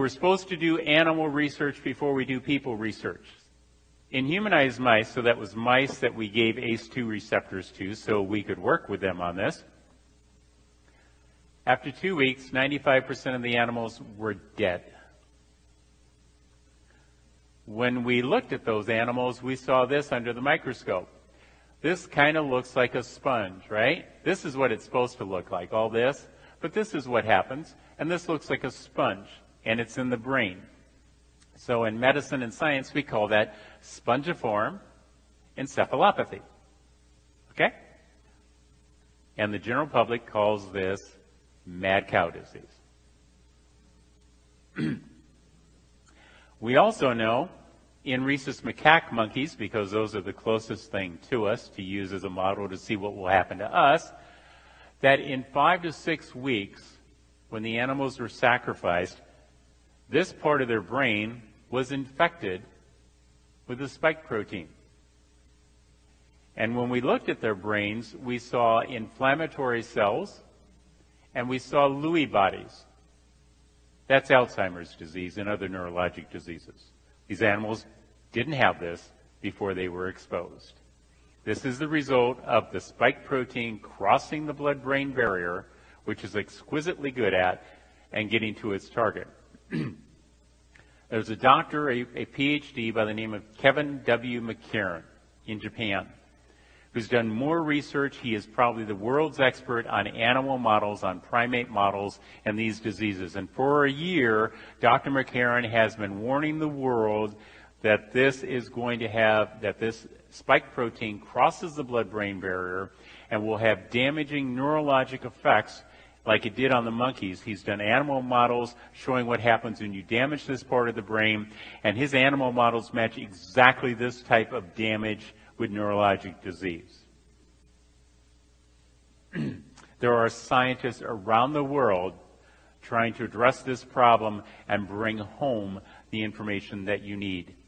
we're supposed to do animal research before we do people research. In humanized mice, so that was mice that we gave ACE2 receptors to so we could work with them on this. After 2 weeks, 95% of the animals were dead. When we looked at those animals, we saw this under the microscope. This kind of looks like a sponge, right? This is what it's supposed to look like, all this. But this is what happens, and this looks like a sponge, and it's in the brain. So in medicine and science, we call that spongiform encephalopathy. Okay? And the general public calls this mad cow disease. We also know in rhesus macaque monkeys, because those are the closest thing to us to use as a model to see what will happen to us, that in 5 to 6 weeks, when the animals were sacrificed, this part of their brain was infected with the spike protein. And when we looked at their brains, we saw inflammatory cells and we saw Lewy bodies. That's Alzheimer's disease and other neurologic diseases. These animals didn't have this before they were exposed. This is the result of the spike protein crossing the blood-brain barrier, which is exquisitely good at, and getting to its target. There's a doctor, a PhD by the name of Kevin W. McCarran in Japan, who's done more research. He is probably the world's expert on animal models, on primate models, and these diseases. And for a year, Dr. McCarran has been warning the world that this is going to have, that this spike protein crosses the blood-brain barrier and will have damaging neurologic effects like it did on the monkeys. He's done animal models showing what happens when you damage this part of the brain, and his animal models match exactly this type of damage with neurologic disease. There are scientists around the world trying to address this problem and bring home the information that you need.